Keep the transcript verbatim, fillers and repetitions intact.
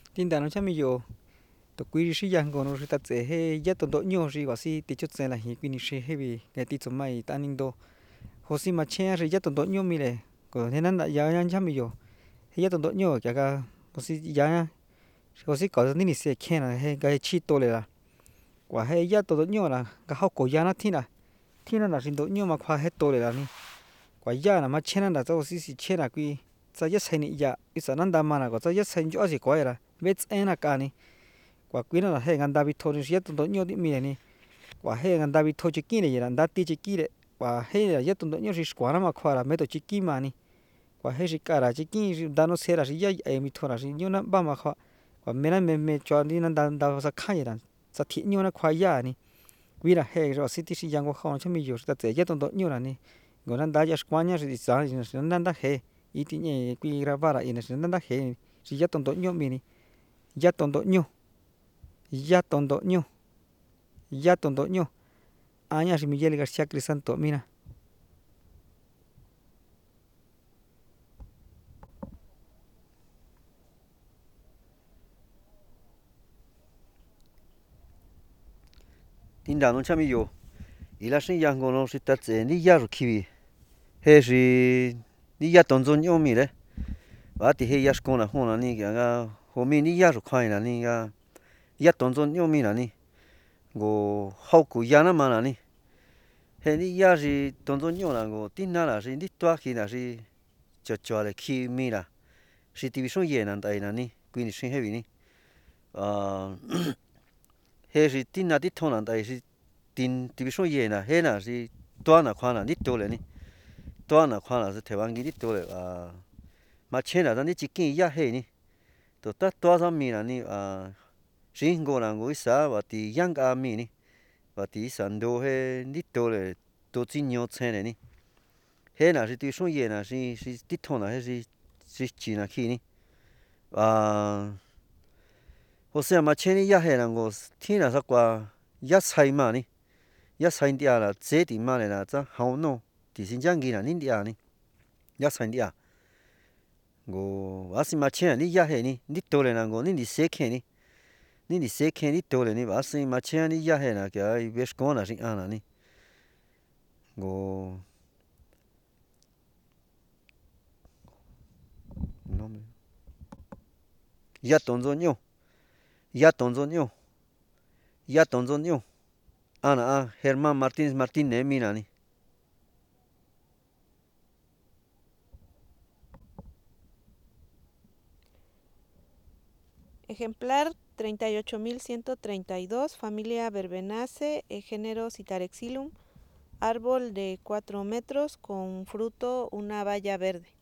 Tinda nó chăm yo to quý sĩ giang còn nó ta dễ hay giá tồn độ nhiều gì quả si thì chút xe là hi quý ni xe hay vì cái tí số mai ta ninh đô hồ si mà che rồi giá tồn độ nhiều mi lệ còn thế nên là giá nhang chăm yo hay giá tồn độ nhiều cả cái hồ si giá hồ si có nên xe khen là hay cái chi to lệ là quả hay giá tồn độ nhiều là cái hậu cổ giá nó thiên là thiên là trình độ nhiều mà khoa hết to lệ là ni quả giá là mà che là cho si si che là quý sa giá xây ni giá ít sa năng đam mà là có sa giá xây chỗ gì có là vết en là cả ni quả quý nó là hay ngàn David thôi thì tồn độ nhiều tí mi này quả hay ngàn David thôi chỉ kia này là đắt tí chỉ kia đấy quả hay là giá tồn độ nhiều thì quả nó mà khoa là mấy tổ chỉ kia mà ni quả hay chỉ cả là chỉ kia đàn nó xe là chỉ giá em mi thôi là chỉ nhiều lắm ba mà khoa quả mấy năm mấy mấy cho đi nó đàn đàn sa khai là sa thịt nhiều nó khoa giá ni vì là hay rồi city chỉ giang có không cho mi nhiều ta sẽ giá tồn độ nhiều là ni còn đàn đá giá quả nhau thì giá thì đàn đá hay ít tí nhẹ quý ra vara in là đàn đá hay chỉ giá tồn độ nhiều mi ni giá tồn độ nhiều ya tondo ño ya tondo ño aña si Miguel García Crisanto mira tinda no chami yo ila shin yang gono si ta tse ni ya ru kiwi he shi ni ya tonzo ño mi le ba ti he ya shkona hona ni ga ho mi ni ya ru khai na ni ga ya tonzo ño mi na ni go hau ku ya na ma na ni he ni ya ji tonzo ño na go tinna la ji ni twa ki na ji cho cho le ki mi la shi ti bi shon ye na dai na ni qui ni shin he bi ni a he ji tinna ti thon na dai ji tin ti bi shon ye na he na ji twa na khwa na ni to le ni twa na khwa na ji te wang gi ni to le a ma chen na da ni chi kin ya he ni to ta twa sa mi na ni a shin go na go sa wa ti yang ga mi ni và tí sản đồ he nít đồ là đồ chỉ nhiều xe này ni he là chỉ số ye là chỉ chỉ tít thon là chỉ chỉ chỉ là khi ni à hồ sơ mà trên ni ya he là ngo thiên là sao qua ya sai mà ni ya sai đi à là dễ đi mà này là cha hậu no thì xin chăng gì là nín đi à ni ya sai đi à ngo à xin mà trên là ni ya he ni nít đồ là ngo ni đi xe khe ni ni ni se khen ni to le ni ba sin ma chen ni ya he na kya i ves ko na sin ana ni go nombre ya tonzo ño ya tonzo ño ya tonzo ño ana a Germán Martínez Martín ne mi na ni Ejemplar treinta y ocho mil ciento treinta y dos, familia Verbenaceae, género Citarexilum, árbol de cuatro metros con fruto una baya verde.